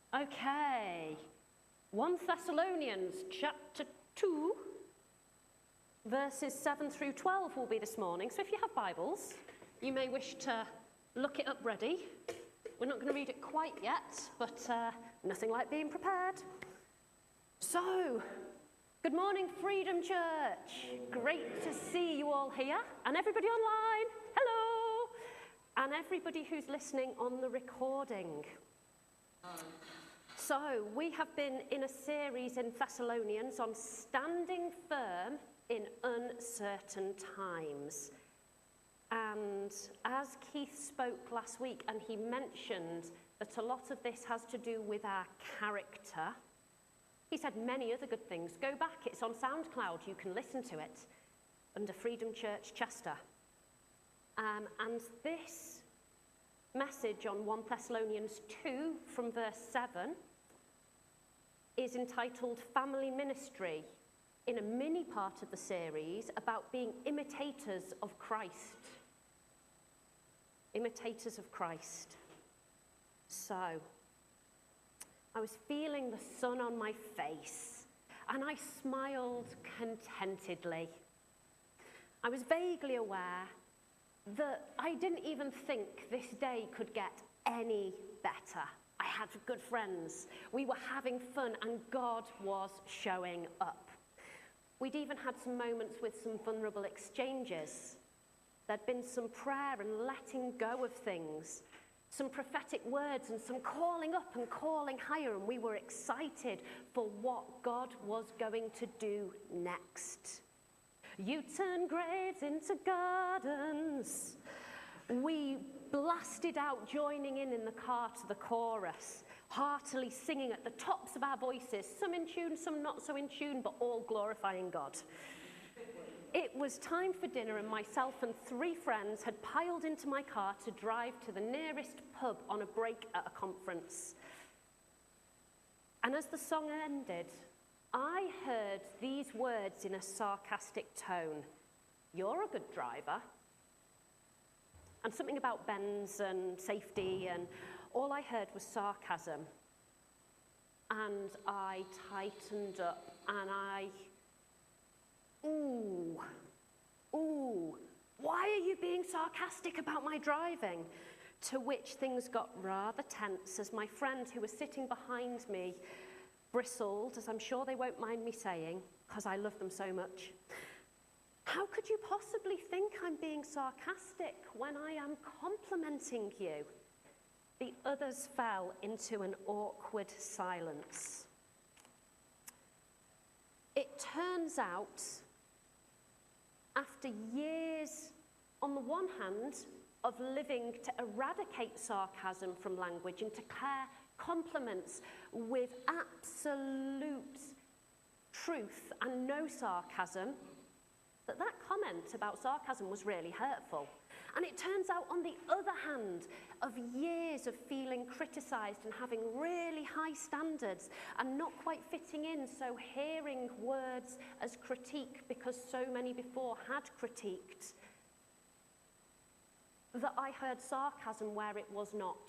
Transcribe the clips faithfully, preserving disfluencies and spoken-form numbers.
Okay, First Thessalonians chapter two, verses seven through twelve will be this morning. So if you have Bibles, you may wish to look it up ready. We're not going to read it quite yet, but uh, nothing like being prepared. So, good morning, Freedom Church. Great to see you all here, and everybody online. Hello, and everybody who's listening on the recording. So, we have been in a series in Thessalonians on standing firm in uncertain times. And as Keith spoke last week, and he mentioned that a lot of this has to do with our character, he said many other good things. Go back, it's on SoundCloud, you can listen to it, under Freedom Church Chester. Um, and this message on First Thessalonians two from verse seven is entitled Family Ministry, in a mini part of the series about being imitators of Christ. Imitators of Christ. So, I was feeling the sun on my face, and I smiled contentedly. I was vaguely aware that I didn't even think this day could get any better. I had good friends, we were having fun, and God was showing up. We'd even had some moments with some vulnerable exchanges. There'd been some prayer and letting go of things, some prophetic words and some calling up and calling higher, and we were excited for what God was going to do next. You turn graves into gardens. We blasted out, joining in in the car to the chorus, heartily singing at the tops of our voices, some in tune, some not so in tune, but all glorifying God. It was time for dinner, and myself and three friends had piled into my car to drive to the nearest pub on a break at a conference. And as the song ended, I heard these words in a sarcastic tone: "You're a good driver." And something about bends and safety, and all I heard was sarcasm. And I tightened up, and I, ooh, ooh, why are you being sarcastic about my driving? To which things got rather tense as my friend who was sitting behind me bristled, as I'm sure they won't mind me saying, because I love them so much. How could you possibly think I'm being sarcastic when I am complimenting you? The others fell into an awkward silence. It turns out, after years, on the one hand, of living to eradicate sarcasm from language and to declare compliments with absolute truth and no sarcasm, that that comment about sarcasm was really hurtful. And it turns out, on the other hand, of years of feeling criticised and having really high standards and not quite fitting in, so hearing words as critique because so many before had critiqued, that I heard sarcasm where it was not.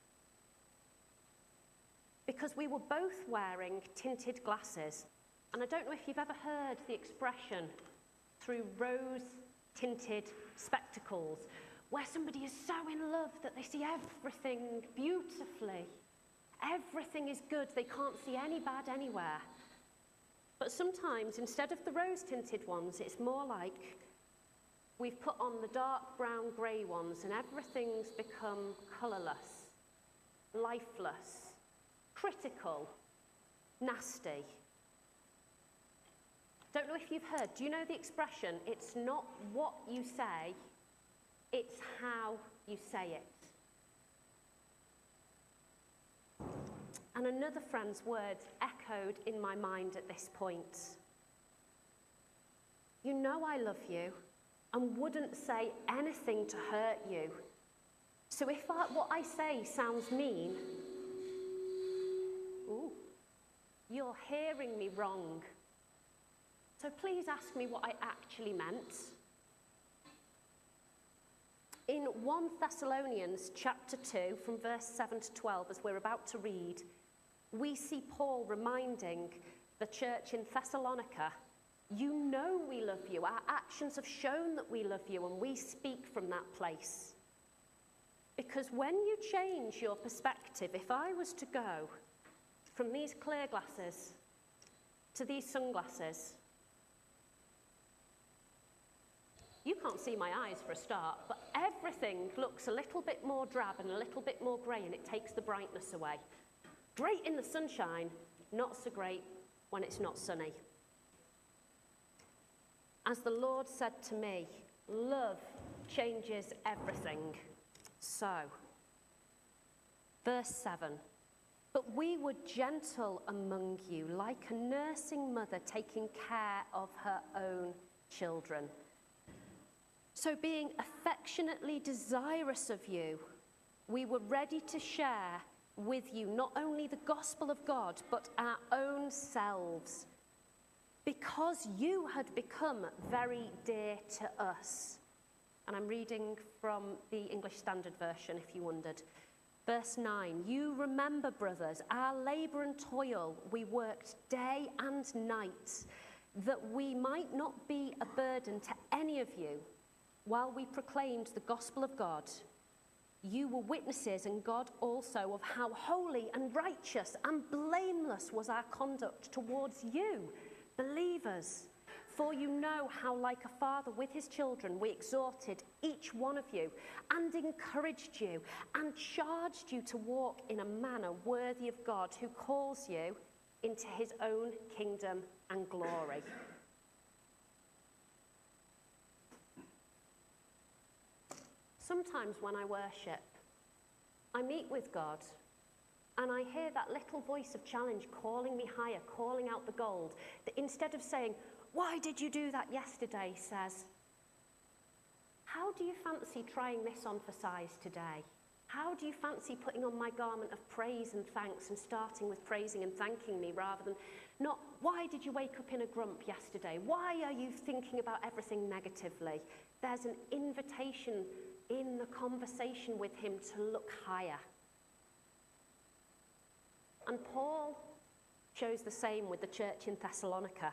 Because we were both wearing tinted glasses. And I don't know if you've ever heard the expression through rose-tinted spectacles, where somebody is so in love that they see everything beautifully. Everything is good, they can't see any bad anywhere. But sometimes, instead of the rose-tinted ones, it's more like we've put on the dark brown grey ones, and everything's become colourless, lifeless, critical, nasty. Don't know if you've heard, do you know the expression, it's not what you say, it's how you say it? And another friend's words echoed in my mind at this point. You know I love you and wouldn't say anything to hurt you. So if I, what I say sounds mean, ooh, you're hearing me wrong. So please ask me what I actually meant. In First Thessalonians chapter two, from verse seven to twelve, as we're about to read, we see Paul reminding the church in Thessalonica, you know we love you. Our actions have shown that we love you, and we speak from that place. Because when you change your perspective, if I was to go from these clear glasses to these sunglasses, you can't see my eyes for a start, but everything looks a little bit more drab and a little bit more grey, and it takes the brightness away. Great in the sunshine, not so great when it's not sunny. As the Lord said to me, love changes everything. So, verse seven, but we were gentle among you, like a nursing mother taking care of her own children. So being affectionately desirous of you, we were ready to share with you not only the gospel of God, but our own selves, because you had become very dear to us. And I'm reading from the English Standard Version, if you wondered. Verse nine, you remember, brothers, our labour and toil, we worked day and night, that we might not be a burden to any of you, while we proclaimed the gospel of God. You were witnesses, and God also, of how holy and righteous and blameless was our conduct towards you, believers. For you know how, like a father with his children, we exhorted each one of you and encouraged you and charged you to walk in a manner worthy of God, who calls you into his own kingdom and glory. Sometimes when I worship, I meet with God, and I hear that little voice of challenge calling me higher, calling out the gold, that instead of saying, why did you do that yesterday, says, how do you fancy trying this on for size today? How do you fancy putting on my garment of praise and thanks and starting with praising and thanking me, rather than not, why did you wake up in a grump yesterday? Why are you thinking about everything negatively? There's an invitation in the conversation with him to look higher. And Paul shows the same with the church in Thessalonica.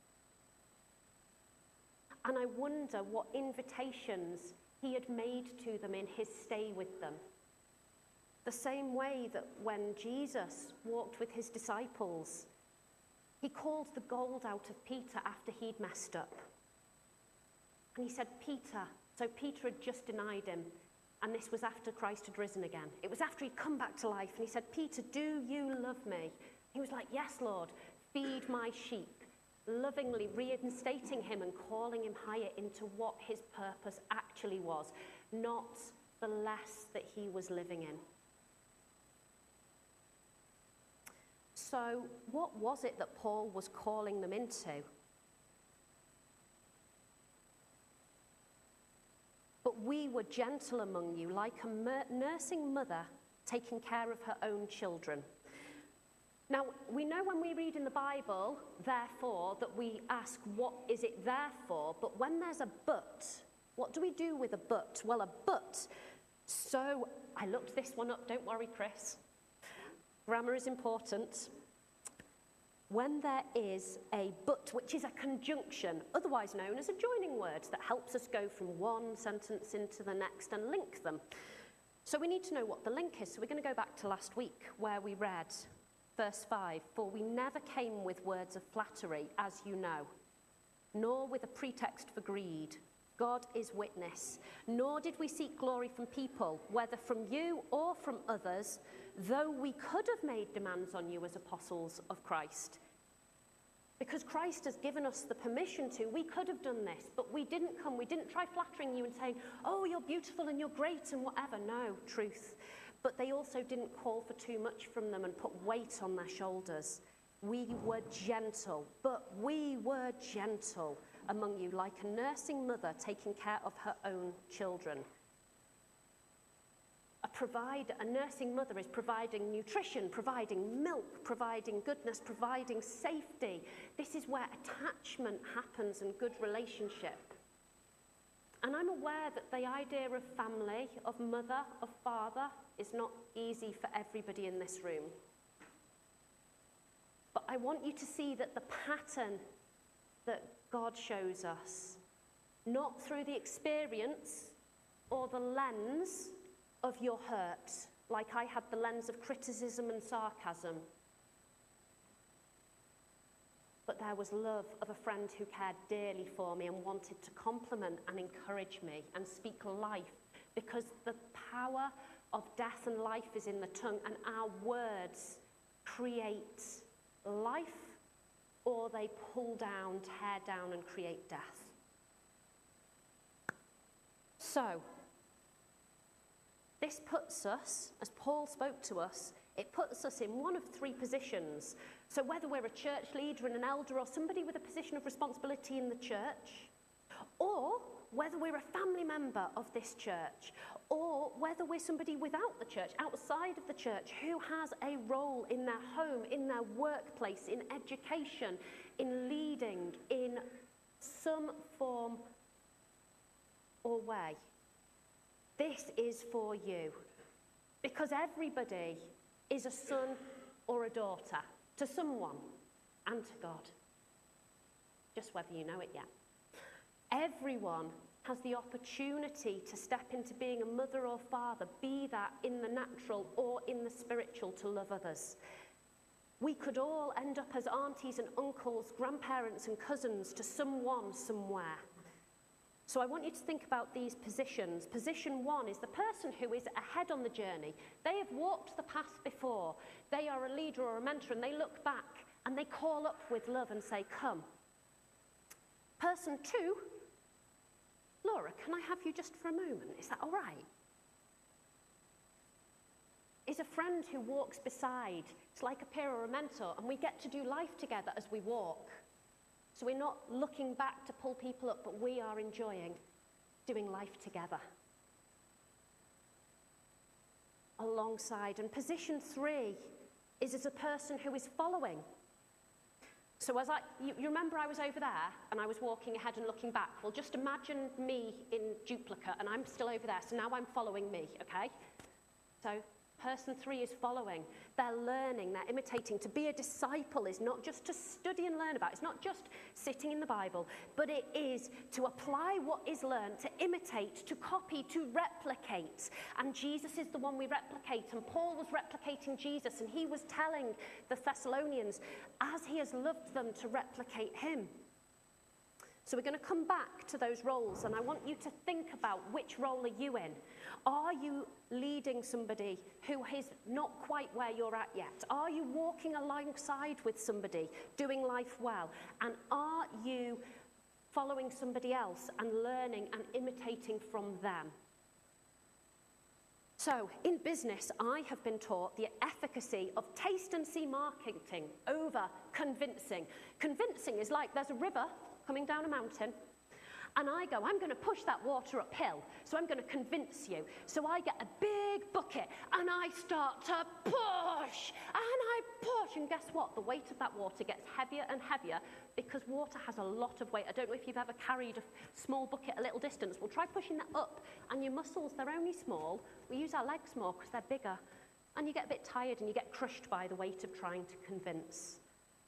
And I wonder what invitations he had made to them in his stay with them. The same way that when Jesus walked with his disciples, he called the gold out of Peter after he'd messed up. And he said, Peter, so Peter had just denied him, and this was after Christ had risen again. It was after he'd come back to life, and he said, Peter, do you love me? He was like, yes, Lord, feed my sheep. Lovingly reinstating him and calling him higher into what his purpose actually was, not the less that he was living in. So what was it that Paul was calling them into? But we were gentle among you, like a mer- nursing mother taking care of her own children. Now, we know when we read in the Bible, therefore, that we ask, what is it there for? But when there's a but, what do we do with a but? Well, a but, so I looked this one up, don't worry, Chris. Grammar is important. When there is a but, which is a conjunction, otherwise known as a joining word, that helps us go from one sentence into the next and link them. So we need to know what the link is. So we're going to go back to last week, where we read verse five, for we never came with words of flattery, as you know, nor with a pretext for greed. God is witness. Nor did we seek glory from people, whether from you or from others, though we could have made demands on you as apostles of Christ. Because Christ has given us the permission to, we could have done this, but we didn't come. We didn't try flattering you and saying, oh, you're beautiful and you're great and whatever. No, truth. But they also didn't call for too much from them and put weight on their shoulders. We were gentle, but we were gentle among you, like a nursing mother taking care of her own children. A provider, a nursing mother is providing nutrition, providing milk, providing goodness, providing safety. This is where attachment happens and good relationship. And I'm aware that the idea of family, of mother, of father, is not easy for everybody in this room. I want you to see that the pattern that God shows us, not through the experience or the lens of your hurt, like I had the lens of criticism and sarcasm, but there was love of a friend who cared dearly for me and wanted to compliment and encourage me and speak life, because the power of death and life is in the tongue, and our words create life, or they pull down, tear down, and create death. So, this puts us, as Paul spoke to us, it puts us in one of three positions. So whether we're a church leader and an elder, or somebody with a position of responsibility in the church, or whether we're a family member of this church, or whether we're somebody without the church, outside of the church, who has a role in their home, in their workplace, in education, in leading, in some form or way. This is for you. Because everybody is a son or a daughter to someone and to God. Just whether you know it yet. Everyone has the opportunity to step into being a mother or father, be that in the natural or in the spiritual, to love others. We could all end up as aunties and uncles, grandparents and cousins to someone somewhere. So I want you to think about these positions. Position one is the person who is ahead on the journey. They have walked the path before. They are a leader or a mentor, and they look back and they call up with love and say, come. Person two, Laura, can I have you just for a moment? Is that all right? Is a friend who walks beside. It's like a peer or a mentor, and we get to do life together as we walk. So we're not looking back to pull people up, but we are enjoying doing life together. Alongside. And position three is as a person who is following. So as I, you, you remember I was over there and I was walking ahead and looking back. Well, just imagine me in duplicate and I'm still over there. So now I'm following me, okay? So person three is following. They're learning, they're imitating. To be a disciple is not just to study and learn about. It's not just sitting in the Bible, but it is to apply what is learned, to imitate, to copy, to replicate. And Jesus is the one we replicate. And Paul was replicating Jesus, and he was telling the Thessalonians, as he has loved them, to replicate him. So we're going to come back to those roles, and I want you to think about, which role are you in? Are you leading somebody who is not quite where you're at yet? Are you walking alongside with somebody, doing life well? And are you following somebody else and learning and imitating from them? So, in business, I have been taught the efficacy of taste and see marketing over convincing. Convincing is like there's a river coming down a mountain, and I go, I'm going to push that water uphill, so I'm going to convince you. So I get a big bucket, and I start to push, and I push, and guess what? The weight of that water gets heavier and heavier, because water has a lot of weight. I don't know if you've ever carried a small bucket a little distance. Well, try pushing that up, and your muscles, they're only small. We use our legs more because they're bigger, and you get a bit tired, and you get crushed by the weight of trying to convince.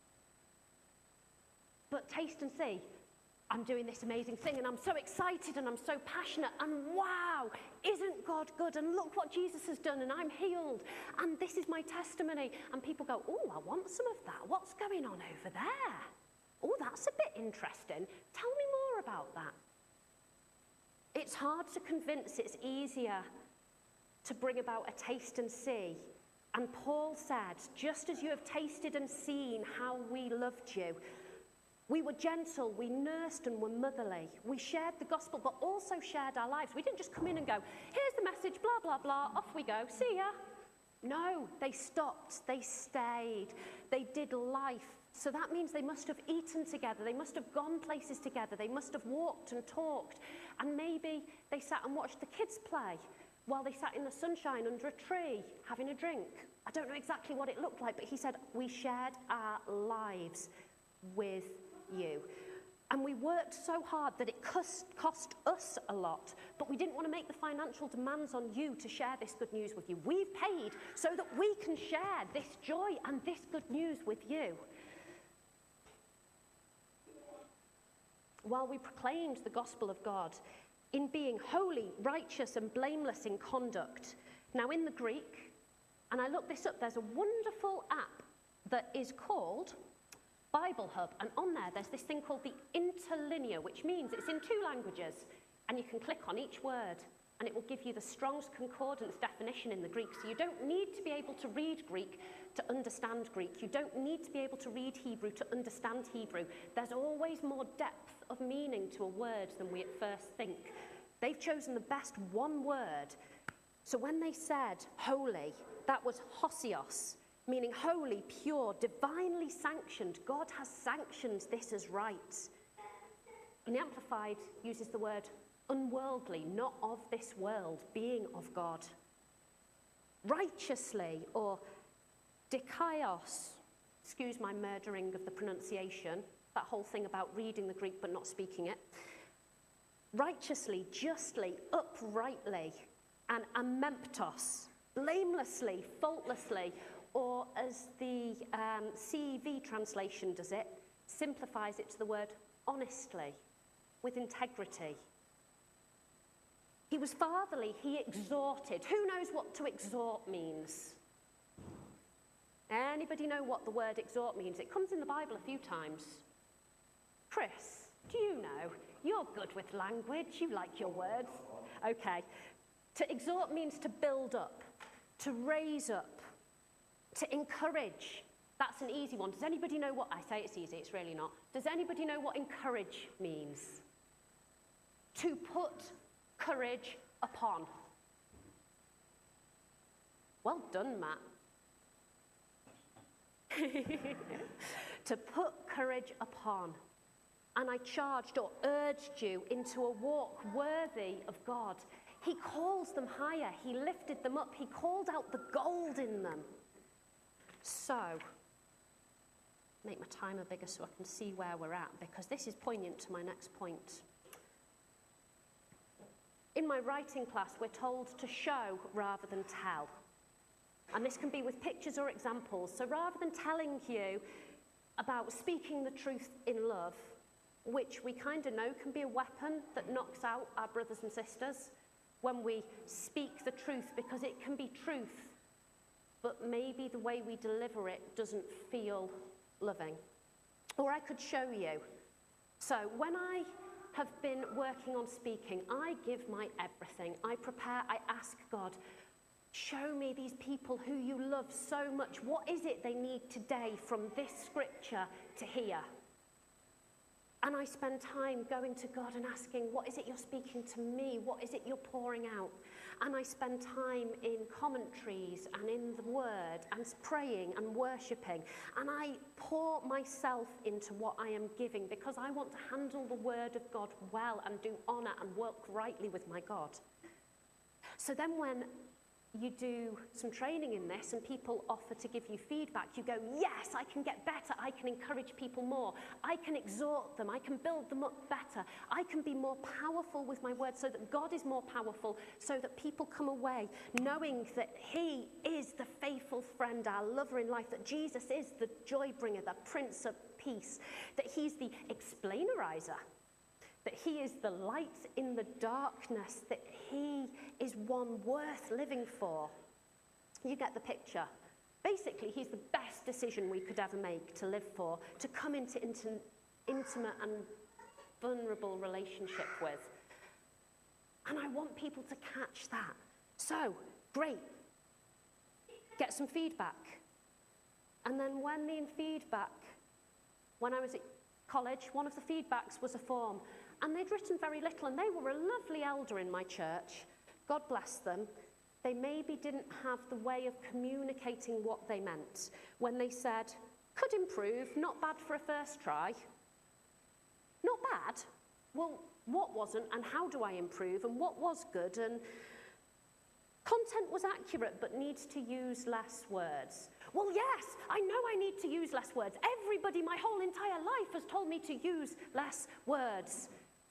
But taste and see, I'm doing this amazing thing, and I'm so excited, and I'm so passionate, and wow, isn't God good? And look what Jesus has done, and I'm healed, and this is my testimony. And people go, oh, I want some of that. What's going on over there? Oh, that's a bit interesting. Tell me more about that. It's hard to convince. It's easier to bring about a taste and see. And Paul said, just as you have tasted and seen how we loved you, we were gentle, we nursed and were motherly. We shared the gospel, but also shared our lives. We didn't just come in and go, here's the message, blah, blah, blah, off we go, see ya. No, they stopped, they stayed, they did life. So that means they must have eaten together, they must have gone places together, they must have walked and talked, and maybe they sat and watched the kids play while they sat in the sunshine under a tree having a drink. I don't know exactly what it looked like, but he said, we shared our lives with you. And we worked so hard that it cost, cost us a lot, but we didn't want to make the financial demands on you to share this good news with you. We've paid so that we can share this joy and this good news with you. while we proclaimed the gospel of God in being holy, righteous, and blameless in conduct. Now, in the Greek, and I looked this up, there's a wonderful app that is called Bible Hub, and on there there's this thing called the interlinear, which means it's in two languages, and you can click on each word and it will give you the Strong's Concordance definition in the Greek. So you don't need to be able to read Greek to understand Greek. You don't need to be able to read Hebrew to understand Hebrew. There's always more depth of meaning to a word than we at first think. They've chosen the best one word. So when they said holy, that was hosios, meaning holy, pure, divinely sanctioned. God has sanctioned this as right. And the Amplified uses the word unworldly, not of this world, being of God. Righteously, or dikaios, excuse my murdering of the pronunciation, that whole thing about reading the Greek but not speaking it. Righteously, justly, uprightly, and amemptos, blamelessly, faultlessly, or as the um, C E V translation does it, simplifies it to the word honestly, with integrity. He was fatherly, he exhorted. Who knows what to exhort means? Anybody know what the word exhort means? It comes in the Bible a few times. Chris, do you know? You're good with language, you like your words. Okay. To exhort means to build up, to raise up, to encourage. That's an easy one. Does anybody know what, I say it's easy, it's really not. Does anybody know what encourage means? To put courage upon. Well done, Matt. To put courage upon. And I charged or urged you into a walk worthy of God. He calls them higher. He lifted them up. He called out the gold in them. So, make my timer bigger so I can see where we're at, because this is poignant to my next point. In my writing class, we're told to show rather than tell. And this can be with pictures or examples. So rather than telling you about speaking the truth in love, which we kind of know can be a weapon that knocks out our brothers and sisters when we speak the truth, because it can be truth, but maybe the way we deliver it doesn't feel loving. Or I could show you. So when I have been working on speaking, I give my everything. I prepare, I ask God, show me these people who you love so much. What is it they need today from this scripture to hear? And I spend time going to God and asking, what is it you're speaking to me? What is it you're pouring out? And I spend time in commentaries and in the word and praying and worshipping. And I pour myself into what I am giving, because I want to handle the word of God well and do honor and work rightly with my God. So then when you do some training in this and people offer to give you feedback, you go, yes, I can get better. I can encourage people more. I can exhort them. I can build them up better. I can be more powerful with my words so that God is more powerful, so that people come away knowing that he is the faithful friend, our lover in life, that Jesus is the joy bringer, the Prince of Peace, that he's the explainerizer, that he is the light in the darkness, that he is one worth living for. You get the picture. Basically, he's the best decision we could ever make to live for, to come into inti- intimate and vulnerable relationship with. And I want people to catch that. So, great. Get some feedback. And then when the feedback, when I was at college, one of the feedbacks was a form. And they'd written very little, and they were a lovely elder in my church. God bless them. They maybe didn't have the way of communicating what they meant when they said, could improve, not bad for a first try. Not bad? Well, what wasn't, and how do I improve, and what was good? And content was accurate, but needs to use less words. Well, yes, I know I need to use less words. Everybody, my whole entire life has told me to use less words.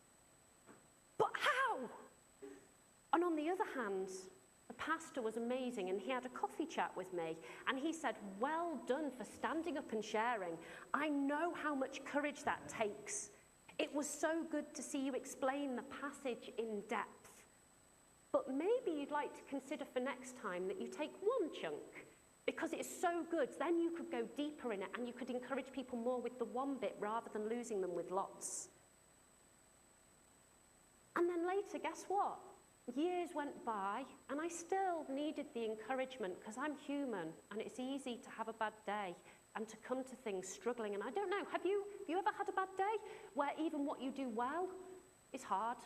But how? And on the other hand, the pastor was amazing, and he had a coffee chat with me, and he said, well done for standing up and sharing. I know how much courage that takes It was so good to see you explain the passage in depth. But maybe you'd like to consider for next time that you take one chunk, because it's so good. Then you could go deeper in it and you could encourage people more with the one bit rather than losing them with lots. And then later, guess what? Years went by and I still needed the encouragement, because I'm human and it's easy to have a bad day and to come to things struggling. And I don't know, have you, have you ever had a bad day where even what you do well is hard?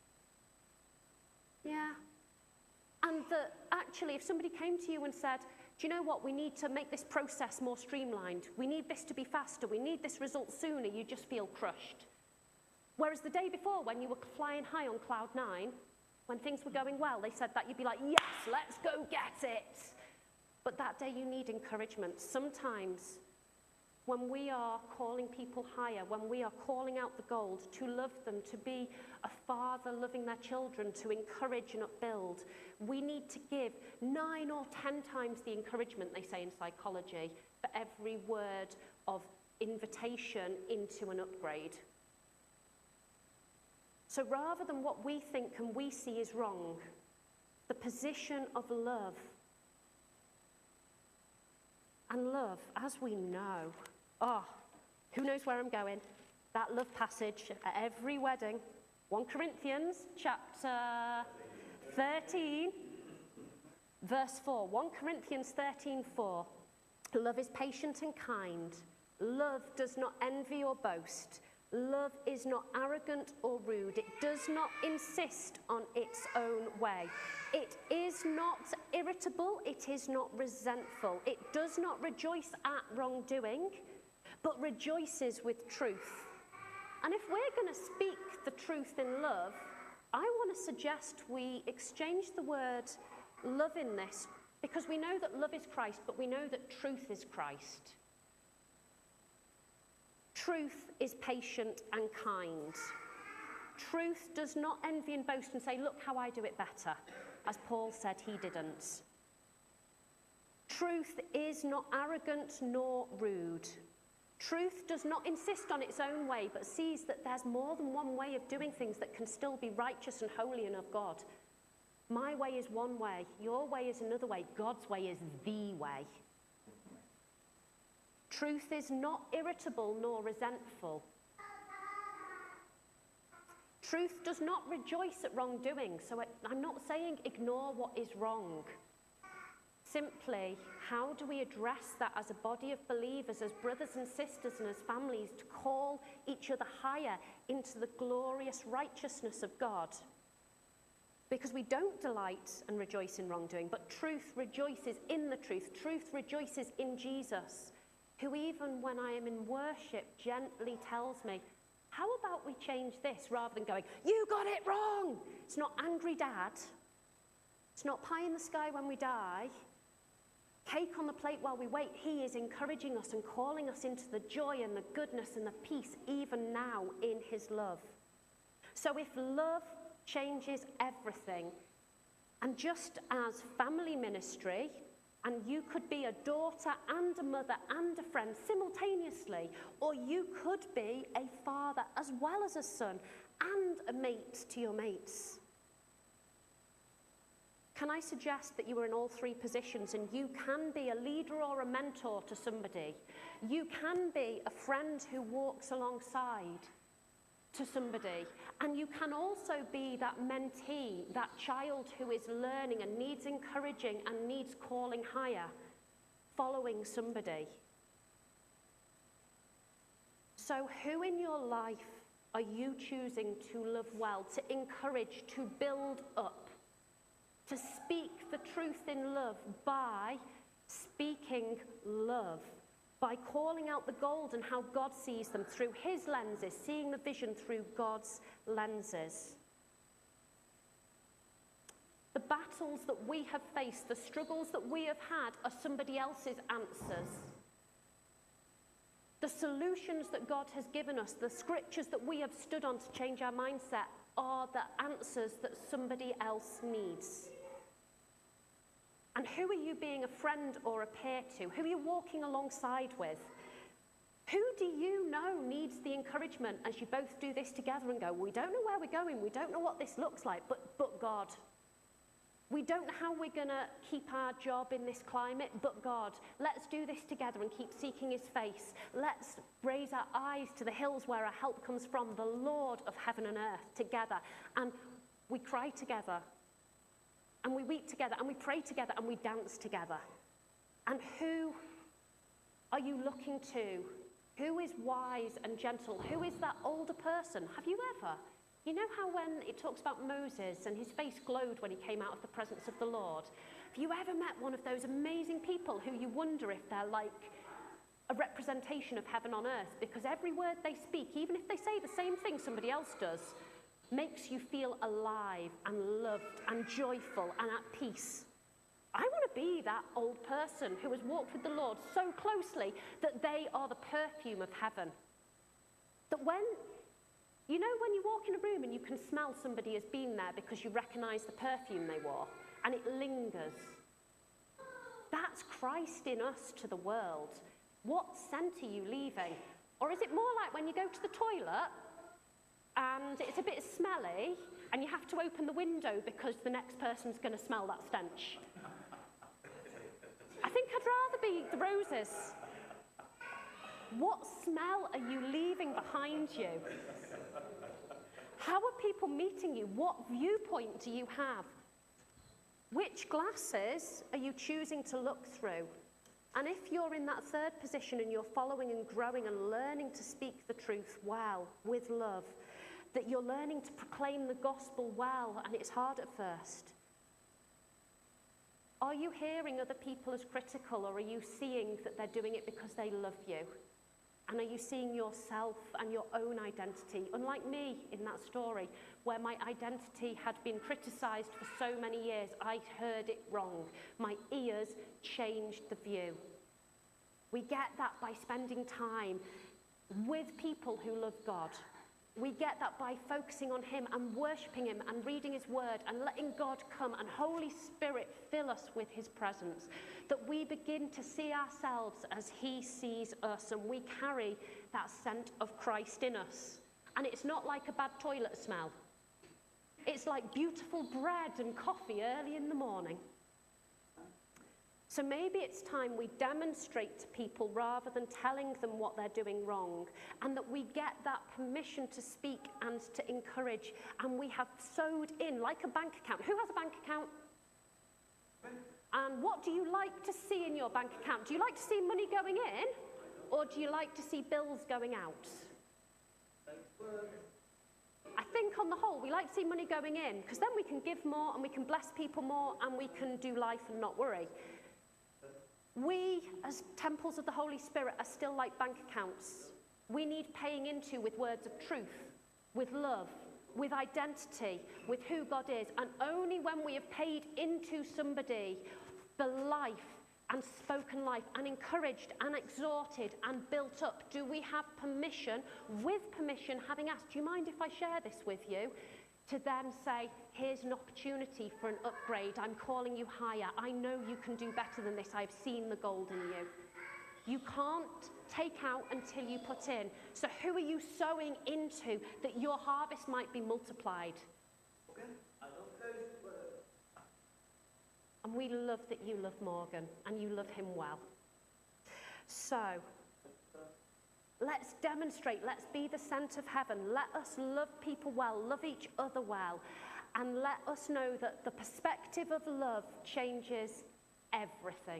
Yeah. And that actually, if somebody came to you and said, do you know what, we need to make this process more streamlined. We need this to be faster. We need this result sooner. You just feel crushed. Whereas the day before, when you were flying high on cloud nine, when things were going well, they said that, you'd be like, yes, let's go get it. But that day you need encouragement. Sometimes when we are calling people higher, when we are calling out the gold, to love them, to be a father loving their children, to encourage and upbuild, we need to give nine or ten times the encouragement, they say in psychology, for every word of invitation into an upgrade. So rather than what we think and we see is wrong, the position of love. And love, as we know, oh, who knows where I'm going? That love passage at every wedding. First Corinthians chapter thirteen, verse four. First Corinthians thirteen, four. Love is patient and kind. Love does not envy or boast. Love is not arrogant or rude. It does not insist on its own way. It is not irritable. It is not resentful. It does not rejoice at wrongdoing, but rejoices with truth. And if we're going to speak the truth in love, I want to suggest we exchange the word love in this, because we know that love is Christ, but we know that truth is Christ. Truth is patient and kind. Truth does not envy and boast and say, look how I do it better, as Paul said he didn't. Truth is not arrogant nor rude. Truth does not insist on its own way, but sees that there's more than one way of doing things that can still be righteous and holy and of God. My way is one way, your way is another way, God's way is the way. Truth is not irritable nor resentful. Truth does not rejoice at wrongdoing. So I'm not saying ignore what is wrong. Simply, how do we address that as a body of believers, as brothers and sisters and as families, to call each other higher into the glorious righteousness of God? Because we don't delight and rejoice in wrongdoing, but truth rejoices in the truth. Truth rejoices in Jesus, who even when I am in worship gently tells me, how about we change this, rather than going, you got it wrong. It's not angry dad. It's not pie in the sky when we die. Cake on the plate while we wait. He is encouraging us and calling us into the joy and the goodness and the peace even now in his love. So if love changes everything, and just as family ministry, and you could be a daughter and a mother and a friend simultaneously, or you could be a father as well as a son and a mate to your mates. Can I suggest that you are in all three positions, and you can be a leader or a mentor to somebody. You can be a friend who walks alongside to somebody, and you can also be that mentee, that child who is learning and needs encouraging and needs calling higher, following somebody. So who in your life are you choosing to love well, to encourage, to build up, to speak the truth in love by speaking love? By calling out the gold and how God sees them through his lenses, seeing the vision through God's lenses. The battles that we have faced, the struggles that we have had, are somebody else's answers. The solutions that God has given us, the scriptures that we have stood on to change our mindset, are the answers that somebody else needs. And who are you being a friend or a peer to? Who are you walking alongside with? Who do you know needs the encouragement as you both do this together and go, we don't know where we're going, we don't know what this looks like, but, but God. We don't know how we're going to keep our job in this climate, but God. Let's do this together and keep seeking his face. Let's raise our eyes to the hills where our help comes from, the Lord of heaven and earth, together. And we cry together, and we weep together, and we pray together, and we dance together. And who are you looking to? Who is wise and gentle? Who is that older person? Have you ever? You know how when it talks about Moses and his face glowed when he came out of the presence of the Lord? Have you ever met one of those amazing people who you wonder if they're like a representation of heaven on earth? Because every word they speak, even if they say the same thing somebody else does, makes you feel alive and loved and joyful and at peace. I want to be that old person who has walked with the Lord so closely that they are the perfume of heaven. That when, you know, when you walk in a room and you can smell somebody has been there because you recognise the perfume they wore, and it lingers. That's Christ in us to the world. What scent are you leaving? Or is it more like when you go to the toilet and it's a bit smelly and you have to open the window because the next person's going to smell that stench? I think I'd rather be the roses. What smell are you leaving behind you? How are people meeting you? What viewpoint do you have? Which glasses are you choosing to look through? And if you're in that third position and you're following and growing and learning to speak the truth well, with love, that you're learning to proclaim the gospel well, and it's hard at first, are you hearing other people as critical, or are you seeing that they're doing it because they love you? And are you seeing yourself and your own identity? Unlike me in that story, where my identity had been criticised for so many years, I heard it wrong. My ears changed the view. We get that by spending time with people who love God. We get that by focusing on him and worshipping him and reading his word and letting God come and Holy Spirit fill us with his presence. That we begin to see ourselves as he sees us, and we carry that scent of Christ in us. And it's not like a bad toilet smell. It's like beautiful bread and coffee early in the morning. So maybe it's time we demonstrate to people rather than telling them what they're doing wrong, and that we get that permission to speak and to encourage, and we have sewed in like a bank account. Who has a bank account? And what do you like to see in your bank account? Do you like to see money going in, or do you like to see bills going out? I think on the whole we like to see money going in, because then we can give more and we can bless people more and we can do life and not worry. We, as temples of the Holy Spirit, are still like bank accounts. We need paying into with words of truth, with love, with identity, with who God is. And only when we have paid into somebody the life and spoken life and encouraged and exhorted and built up do we have permission, with permission, having asked, do you mind if I share this with you? To then say, here's an opportunity for an upgrade. I'm calling you higher. I know you can do better than this. I've seen the gold in you. You can't take out until you put in. So who are you sowing into that your harvest might be multiplied? And we love that you love Morgan and you love him well. So let's demonstrate, let's be the scent of heaven. Let us love people well, love each other well, and let us know that the perspective of love changes everything.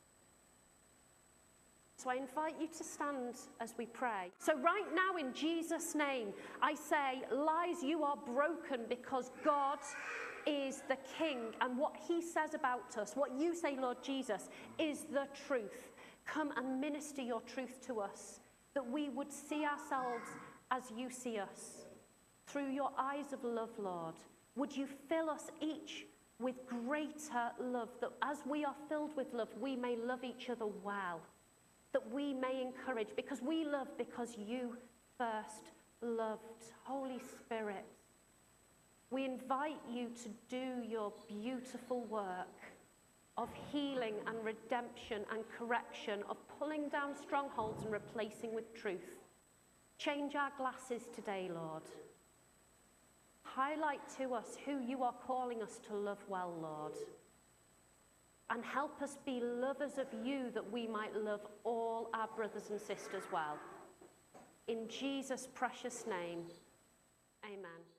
So I invite you to stand as we pray. So right now, in Jesus' name, I say, lies, you are broken, because God is the King, and what he says about us, what you say, Lord Jesus, is the truth. Come and minister your truth to us, that we would see ourselves as you see us, through your eyes of love, Lord. Would you fill us each with greater love, that as we are filled with love, we may love each other well, that we may encourage, because we love because you first loved. Holy Spirit, we invite you to do your beautiful work of healing and redemption and correction, of pulling down strongholds and replacing with truth. Change our glasses today, Lord. Highlight to us who you are calling us to love well, Lord. And help us be lovers of you that we might love all our brothers and sisters well. In Jesus' precious name, amen.